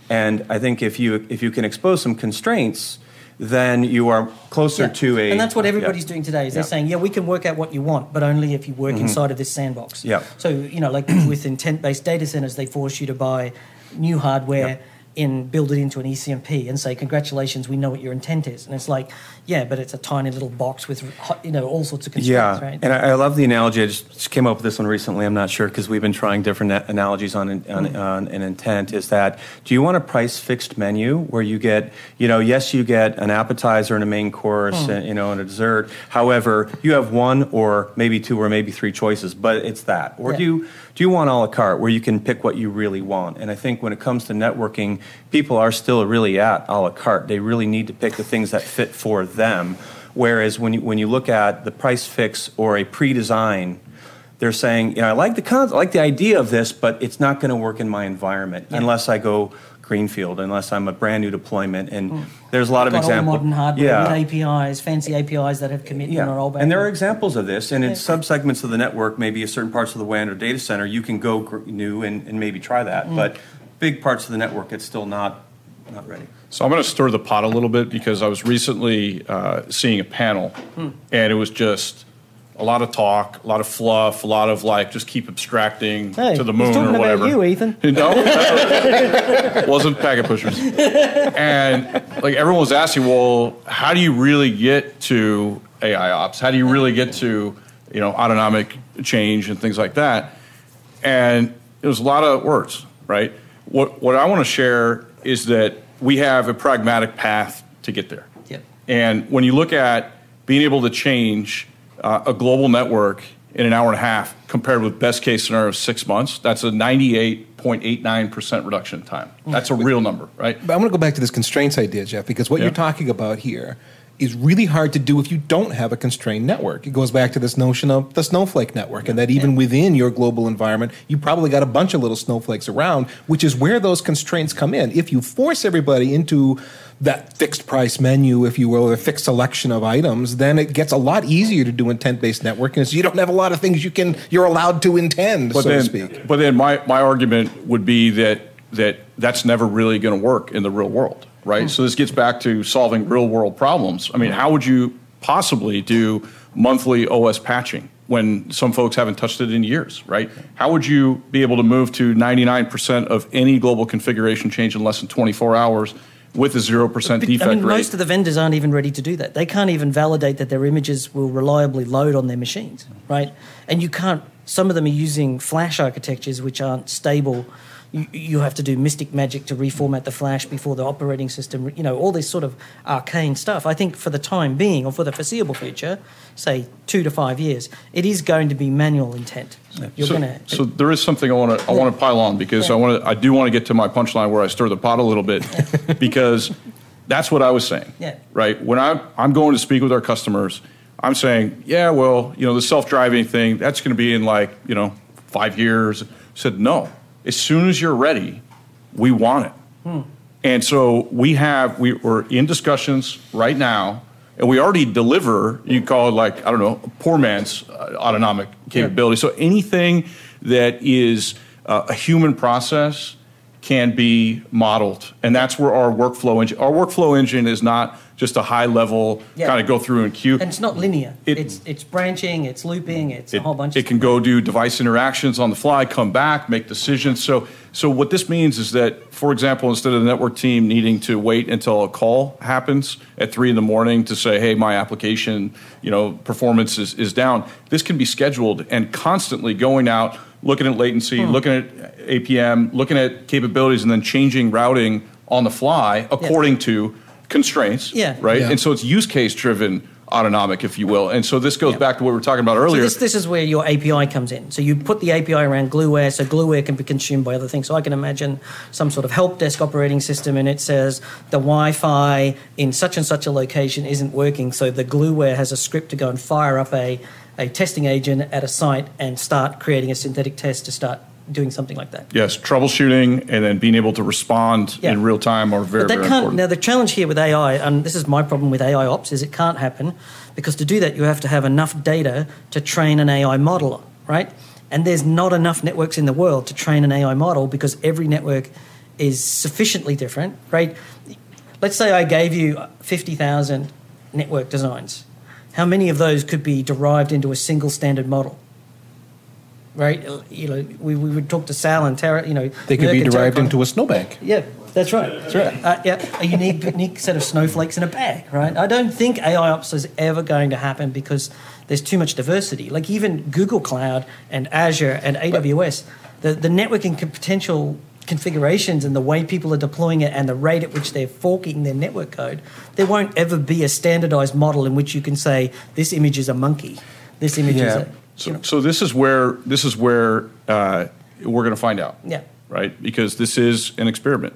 And I think if you if you can expose some constraints, then you are closer Yeah. to a... And that's what everybody's yeah. doing today. Is they're Yeah. saying, yeah, we can work out what you want, but only if you work inside of this sandbox. Yeah. So, you know, like with intent-based data centers, they force you to buy new hardware Yeah. in, build it into an E C M P and say, congratulations, we know what your intent is. And it's like, yeah, but it's a tiny little box with, you know, all sorts of constraints, Yeah, right? and I, I love the analogy. I just, just came up with this one recently. I'm not sure because we've been trying different a- analogies on, on, Mm. on an intent. Is that do you want a price fixed menu where you get, you know, yes, you get an appetizer and a main course, Mm. and, you know, and a dessert. However, you have one or maybe two or maybe three choices, but it's that. Or Yeah. do you do you want a la carte where you can pick what you really want? And I think when it comes to networking, people are still really at a la carte. They really need to pick the things that fit for them. Whereas when you when you look at the price fix or a pre-design, they're saying, you know, I like the con- I like the idea of this, but it's not going to work in my environment Yeah. unless I go greenfield, unless I'm a brand new deployment. And there's a lot of Got all examples. modern hardware yeah. with A P Is, fancy A P Is that have commitment Yeah, or all back. and there are examples of this, and in Yeah. subsegments of the network, maybe certain parts of the W A N or data center, you can go gr- new and, and maybe try that. Mm. But big parts of the network, it's still not not ready. So I'm going to stir the pot a little bit because I was recently uh, seeing a panel, Hmm. and it was just a lot of talk, a lot of fluff, a lot of like just keep abstracting Hey, to the he's moon talking or about whatever. you, Ethan. No, it wasn't packet pushers. And like everyone was asking, well, how do you really get to A I ops? How do you really get to you know autonomic change and things like that? And it was a lot of words, right? What what I want to share is that we have a pragmatic path to get there. Yep. And when you look at being able to change uh, a global network in an hour and a half compared with best case scenario of six months, that's a ninety-eight point eight nine percent reduction in time. That's a real number, right? But I want to go back to this constraints idea, Jeff, because what Yeah. you're talking about here is really hard to do if you don't have a constrained network. It goes back to this notion of the snowflake network, and that even within your global environment, you probably got a bunch of little snowflakes around, which is where those constraints come in. If you force everybody into that fixed price menu, if you will, or a fixed selection of items, then it gets a lot easier to do intent-based networking. So you don't have a lot of things you can you're allowed to intend, But so then, to speak. but then my, my argument would be that that that's never really going to work in the real world, right? So this gets back to solving real world problems. I mean, how would you possibly do monthly O S patching when some folks haven't touched it in years, right? How would you be able to move to ninety-nine percent of any global configuration change in less than twenty-four hours with a zero percent But, defect I mean, rate? most of the vendors aren't even ready to do that. They can't even validate that their images will reliably load on their machines, right? And you can't. Some of them are using flash architectures which aren't stable. You, you have to do mystic magic to reformat the flash before the operating system. You know, all this sort of arcane stuff. I think for the time being, or for the foreseeable future, say two to five years, it is going to be manual intent. You're so, going to. so there is something I want to I want to pile on because Yeah. I want to I do want to get to my punchline where I stir the pot a little bit because that's what I was saying. Yeah. Right. When I'm I'm going to speak with our customers, I'm saying, yeah, well, you know, the self-driving thing that's going to be in like you know five years. I said no. As soon as you're ready, we want it. Hmm. And so we have we, we're in discussions right now. And we already deliver, you call it like, I don't know, poor man's uh, autonomic capability. So anything that is uh, a human process can be modeled. And that's where our workflow engine, our workflow engine is not just a high level Yeah. kind of go through and queue. And it's not linear. It- it's it's branching, it's looping, it's It, a whole bunch it of can go do device interactions on the fly, come back, make decisions. So, so what this means is that, for example, instead of the network team needing to wait until a call happens at three in the morning to say, "Hey, my application, you know, performance is, is down," this can be scheduled and constantly going out, looking at latency, Hmm. looking at A P M, looking at capabilities, and then changing routing on the fly according to constraints. Yeah. Right. Yeah. And so it's use case driven. Autonomic, if you will. And so this goes Yeah. back to what we were talking about So earlier. this, this is where your A P I comes in. So you put the A P I around Glueware, so Glueware can be consumed by other things. So I can imagine some sort of help desk operating system, and it says the Wi-Fi in such and such a location isn't working. So the Glueware has a script to go and fire up a, a testing agent at a site and start creating a synthetic test to start doing something like that. Yes, troubleshooting and then being able to respond Yeah. in real time are very, But that very can't. important. Now the challenge here with A I, and this is my problem with A I ops, is it can't happen because to do that you have to have enough data to train an A I model on, right? And there's not enough networks in the world to train an A I model because every network is sufficiently different, right? Let's say I gave you fifty thousand network designs. How many of those could be derived into a single standard model? Right? You know, we, we would talk to Sal and Tara, you know. They could Merck be and derived Tara- into a snowbank. Yeah, that's right. That's right. Uh, yeah, a unique, unique set of snowflakes in a bag, right? I don't think A I Ops is ever going to happen because there's too much diversity. Like even Google Cloud and Azure and A W S, the, the networking co- potential configurations and the way people are deploying it and the rate at which they're forking their network code, there won't ever be a standardized model in which you can say, this image is a monkey, this image is Yeah. a... So, so this is where this is where uh, we're going to find out. Yeah. Right, because this is an experiment,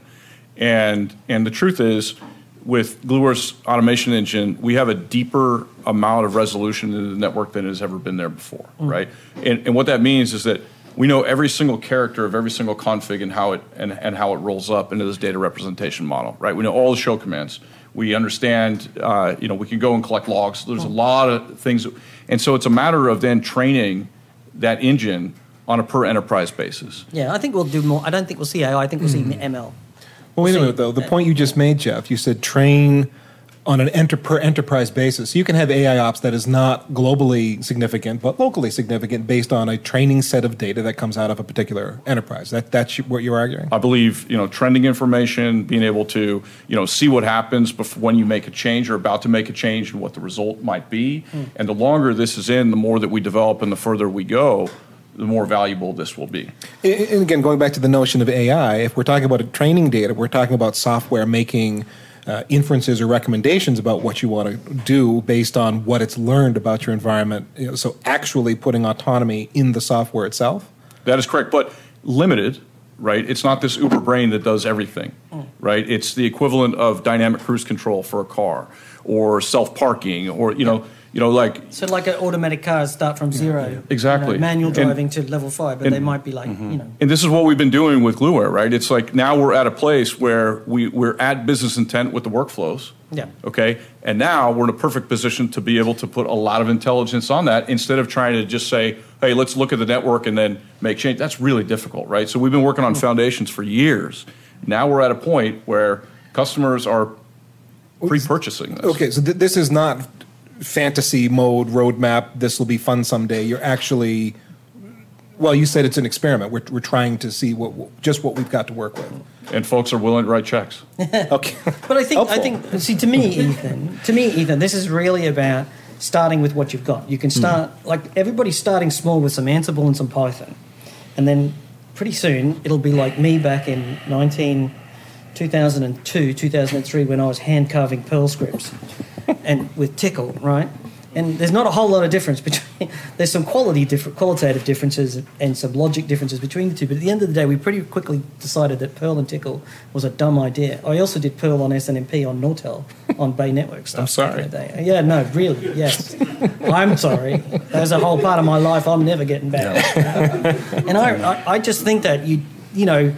and and the truth is, with Glueware's automation engine, we have a deeper amount of resolution in the network than has ever been there before. Mm. Right, and and what that means is that we know every single character of every single config and how it and, and how it rolls up into this data representation model. Right, we know all the show commands. We understand, uh, you know, we can go and collect logs. There's a lot of things. And so it's a matter of then training that engine on a per enterprise basis. Yeah, I think we'll do more. I don't think we'll see A I. I think we'll see M L. Well, wait a See, minute, though. The uh, point you just made, Jeff, you said train on an enter per enterprise basis. You can have A I ops that is not globally significant, but locally significant based on a training set of data that comes out of a particular enterprise. That, that's what you're arguing? I believe, you know, trending information, being able to, you know, see what happens before, when you make a change or about to make a change and what the result might be. Mm. And the longer this is in, the more that we develop and the further we go, the more valuable this will be. And again, going back to the notion of A I, if we're talking about a training data, we're talking about software making uh, inferences or recommendations about what you want to do based on what it's learned about your environment. You know, so actually putting autonomy in the software itself. That is correct, but limited, right? It's not this uber brain that does everything, right? It's the equivalent of dynamic cruise control for a car or self-parking or, you know, you know, like... So like an automatic cars start from zero. Exactly. You know, manual And- driving to level five, but and- they might be like, you know... And this is what we've been doing with Glueware, right? It's like now we're at a place where we, we're at business intent with the workflows. Yeah. Okay. And now we're in a perfect position to be able to put a lot of intelligence on that instead of trying to just say, hey, let's look at the network and then make change. That's really difficult, right? So we've been working on foundations for years. Now we're at a point where customers are pre-purchasing this. Okay, so th- this is not fantasy mode roadmap. This will be fun someday. You're actually, well, you said it's an experiment. We're we're trying to see what just what we've got to work with. And folks are willing to write checks. Okay, But I think, I Helpful. think. See, to me, Ethan, to me, Ethan, this is really about starting with what you've got. You can start like everybody's starting small with some Ansible and some Python, and then pretty soon it'll be like me back in nineteen, two thousand two, two thousand three when I was hand carving Perl scripts, and with Tickle, right? And there's not a whole lot of difference between. There's some quality different, qualitative differences and some logic differences between the two. But at the end of the day, we pretty quickly decided that Perl and Tickle was a dumb idea. I also did Perl on S N M P on Nortel on Bay Network stuff. I'm sorry. back in the day. Yeah, no, really, yes. I'm sorry. There's a whole part of my life I'm never getting back. And I, I, I just think that you, you know,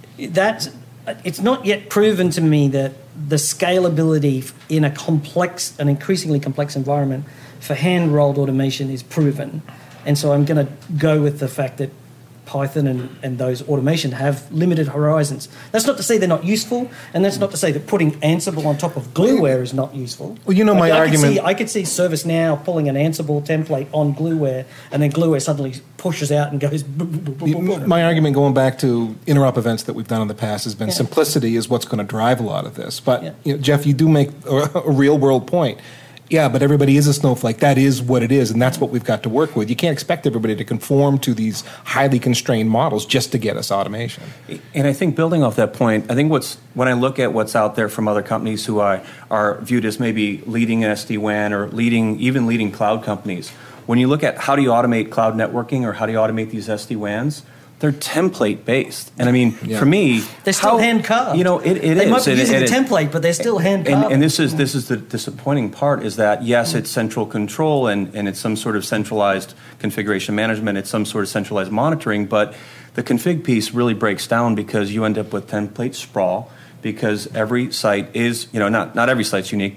that it's not yet proven to me that the scalability in a complex, an increasingly complex environment for hand-rolled automation is proven. And so I'm going to go with the fact that Python and, and those automation have limited horizons. That's not to say they're not useful, and that's not to say that putting Ansible on top of Glueware is not useful. Well, you know, my I, I argument- Could see, I could see ServiceNow pulling an Ansible template on Glueware, and then Glueware suddenly pushes out and goes... boom, boom, boom, boom, boom. My argument going back to interop events that we've done in the past has been Yeah. simplicity is what's going to drive a lot of this. But Yeah. you know, Jeff, you do make a, a real world point. Yeah, but everybody is a snowflake. That is what it is, and that's what we've got to work with. You can't expect everybody to conform to these highly constrained models just to get us automation. And I think building off that point, I think what's when I look at what's out there from other companies who I, are viewed as maybe leading S D WAN or leading even leading cloud companies, when you look at how do you automate cloud networking or how do you automate these S D WANs, they're template based. And I mean, Yeah. for me, They're still how- hand carved. You know, it, it they is. might be and it- using and a it- template, but they're still hand carved. and, and this is this is the disappointing part is that yes, it's central control and, and it's some sort of centralized configuration management, it's some sort of centralized monitoring, but the config piece really breaks down because you end up with template sprawl because every site is, you know, not, not every site's unique, but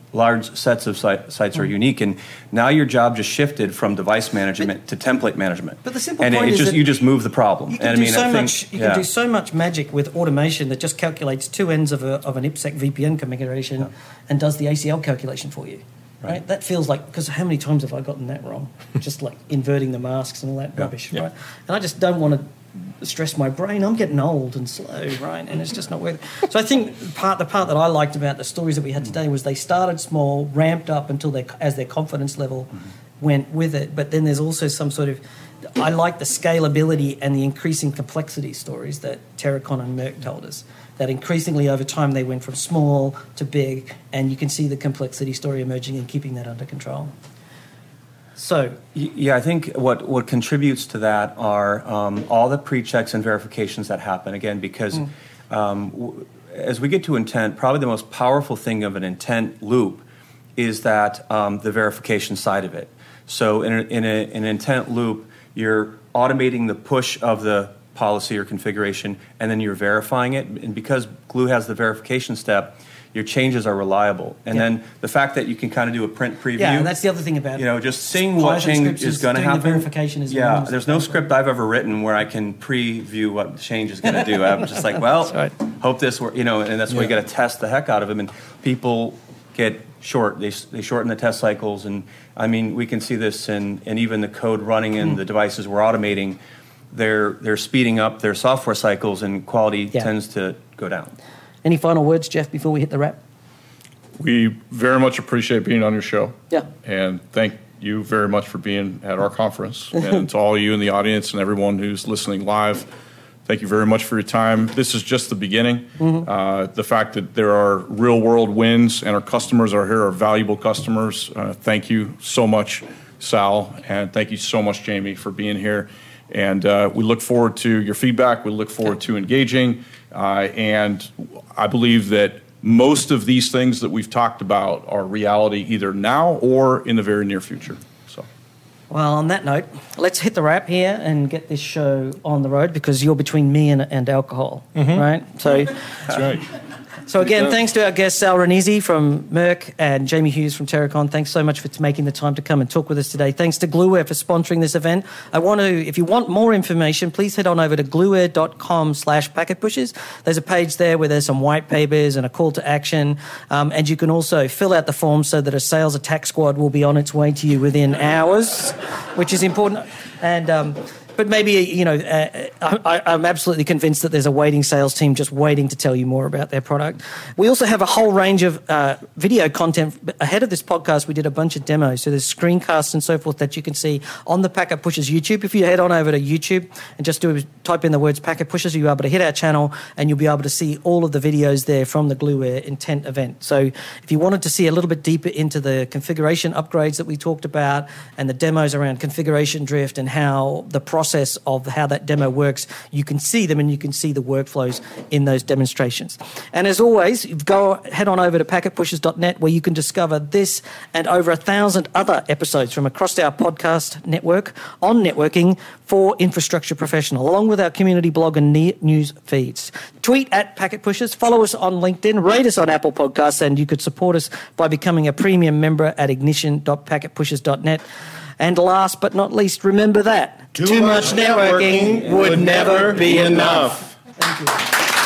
large sets of site, sites are unique, and now your job just shifted from device management but, to template management. But the simple and point it, it is just that you just move the problem. You can and do I mean, so I think, much. You yeah. can do so much magic with automation that just calculates two ends of, a, of an IPsec V P N configuration, yeah. and does the A C L calculation for you. Right. right? That feels like, because how many times have I gotten that wrong? Just like inverting the masks and all that yeah. rubbish, yeah. right? And I just don't want to stress my brain. I'm getting old and slow, right? And it's just not worth it. So I think part the part that I liked about the stories that we had today was they started small, ramped up until they as their confidence level mm-hmm. went with it. But then there's also some sort of, I like the scalability and the increasing complexity stories that Terracon and Merck told us. That increasingly over time they went from small to big, and you can see the complexity story emerging and keeping that under control. So, yeah, I think what, what contributes to that are um, all the pre-checks and verifications that happen. Again, because mm. um, w- as we get to intent, probably the most powerful thing of an intent loop is that um, the verification side of it. So in, a, in, a, in an intent loop, you're automating the push of the policy or configuration, and then you're verifying it. And because Glue has the verification step, your changes are reliable. And yeah. then the fact that you can kind of do a print preview. Yeah, that's the other thing about it. You know, just seeing what change is going to happen. The verification is yeah, there's no script I've ever written where I can preview what the change is going to do. I'm just like, well, right. hope this works. You know, and that's why yeah. you got to test the heck out of them. And people get short. They they shorten the test cycles. And I mean, we can see this in, in even the code running in mm. the devices we're automating. They're they're speeding up their software cycles, and quality yeah. tends to go down. Any final words, Jeff, before we hit the wrap? We very much appreciate being on your show. Yeah. And thank you very much for being at our conference. And to all you in the audience and everyone who's listening live, thank you very much for your time. This is just the beginning. Mm-hmm. Uh, the fact that there are real-world wins and our customers are here are valuable customers. Uh, thank you so much, Sal, and thank you so much, Jamie, for being here. And uh, we look forward to your feedback. We look forward to engaging. Uh, and I believe that most of these things that we've talked about are reality either now or in the very near future. So, well, on that note, let's hit the wrap here and get this show on the road, because you're between me and, and alcohol, mm-hmm. right? So that's right. So again, thanks to our guests, Sal Ranisi from Merck and Jamie Hughes from Terracon. Thanks so much for making the time to come and talk with us today. Thanks to Glueware for sponsoring this event. I want to, if you want more information, please head on over to glueware.com slash packet pushes. There's a page there where there's some white papers and a call to action. Um, and you can also fill out the form so that a sales attack squad will be on its way to you within hours, which is important. And um, but maybe, you know, uh, I, I'm absolutely convinced that there's a waiting sales team just waiting to tell you more about their product. We also have a whole range of uh, video content. Ahead of this podcast, we did a bunch of demos. So there's screencasts and so forth that you can see on the Packet Pushers YouTube. If you head on over to YouTube and just do type in the words Packet Pushers, you'll be able to hit our channel and you'll be able to see all of the videos there from the Glueware Intent event. So if you wanted to see a little bit deeper into the configuration upgrades that we talked about and the demos around configuration drift and how the process of how that demo works, you can see them and you can see the workflows in those demonstrations. And as always, go head on over to packet pushers dot net where you can discover this and over a thousand other episodes from across our podcast network on networking for infrastructure professional, along with our community blog and news feeds. Tweet at Packet Pushers, follow us on LinkedIn, rate us on Apple Podcasts, and you could support us by becoming a premium member at ignition dot packet pushers dot net. And last but not least, remember that too, too much networking would never be enough. Thank you.